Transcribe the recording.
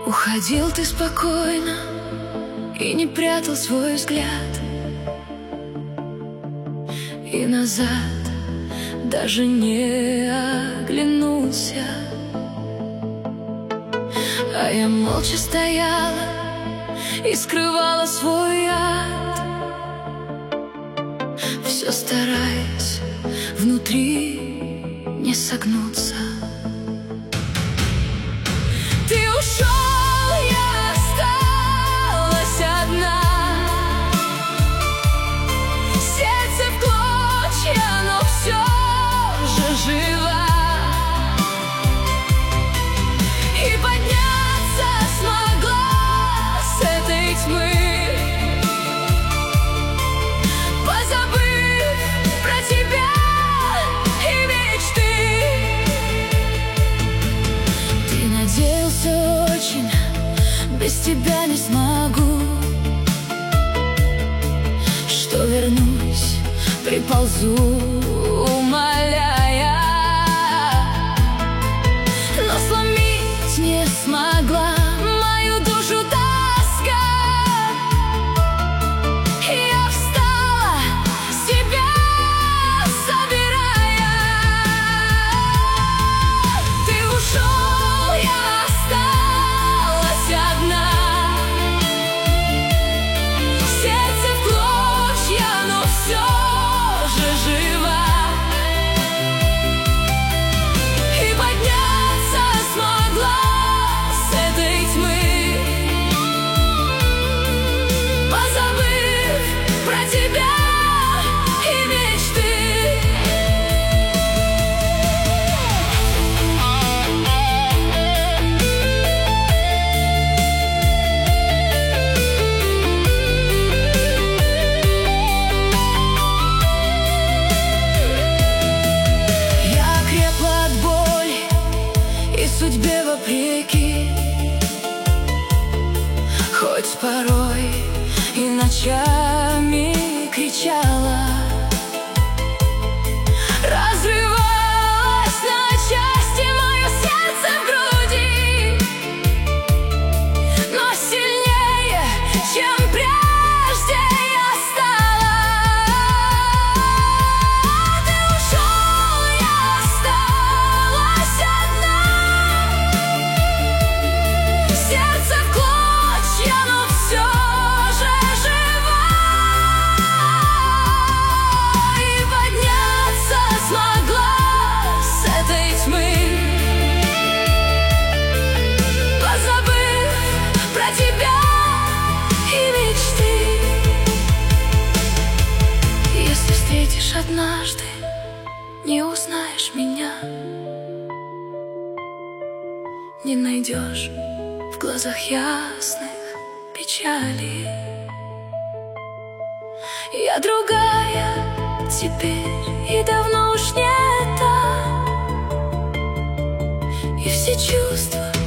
Уходил ты спокойно и не прятал свой взгляд, и назад даже не оглянулся. А я молча стояла и скрывала свой яд, все стараясь внутри не согнуться. Ты ушел, я осталась одна, сердце в клочья, но все же жива. И подняться смогла с этой тьмы, позабыв про тебя и мечты. Ты надеялся очень, без тебя не смогу, что вернусь, приползу, умоляя, но сломить не смогла мою душу тоска. Я встала, себя собирая. Ты ушел, я осталась одна, сердце в клочья, но все же жива. И подняться смогла с этой тьмы, позабыв про тебя и мечты. Я крепла от боли и судьбе вопреки, хоть порой и ночами кричала, разрывалось на части мое сердце в груди, но сильнее, чем прежде я стала. Ты ушел, я осталась одна, сердце в клочья, но все же жива. И подняться смогла с этой тьмы, позабыв про тебя и мечты. Если встретишь однажды, не узнаешь меня, не найдешь в глазах ясных печали. Я другая теперь и давно уж не та, и все чувства